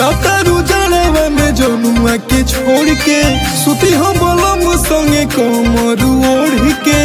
जातारू जड़वा में जनुआ के छोड़ के सुती हो बलम संगे कमर ओढ़ के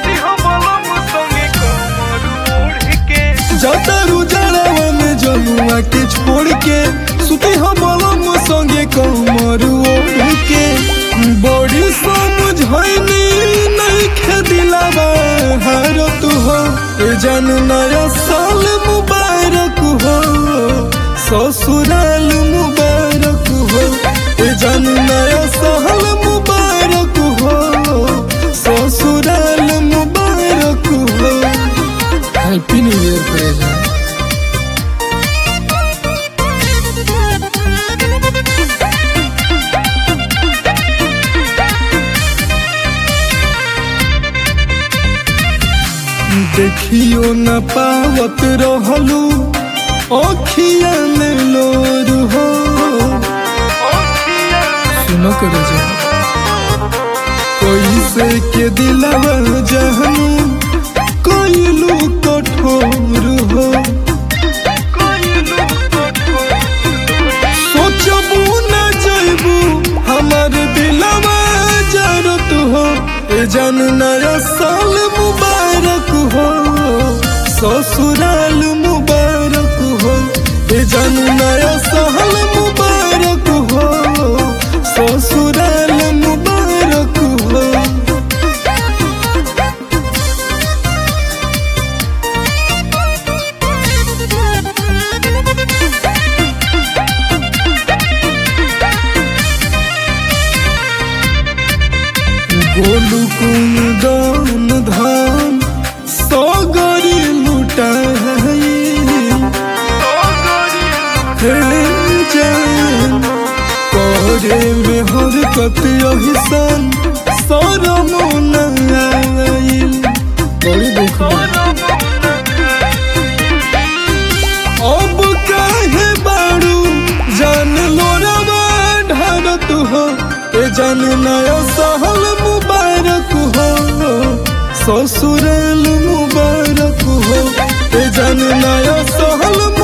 जातारू जड़वा में जनुआ के छोड़ के सुती हो बलम संगे कमर ओढ़ के बड़ी समझैनी नहीं खेदिलावा हर तू हो जन नया साल मुबारक हो ससुराल मुबारक हो जन नया साल मुबारक हो ससुराल मुबारक हो। हैप्पी न्यू ईयर करेगा। देखियो न पावत रहलू अखिया में लोर हो सुनो करे जा कैसे के दिलवा जहनू कोइलू कठोर हो सोचबू न जइबू हमार दिलवा जरत हो जन नया साल मुबारक हो ससुराल मुबारक हो जन नया साल मुबारक हो ससुराल मुबारक हो। गोलू कुंदन धान सगरी लुटाई करे में हरकत अहिसान शरम न आइल बड़ी दुख अब काहे बारू जान लोरवा ढारत हो जन नया साल मुबारक हो ससुराल मुबारक हो जन नया साल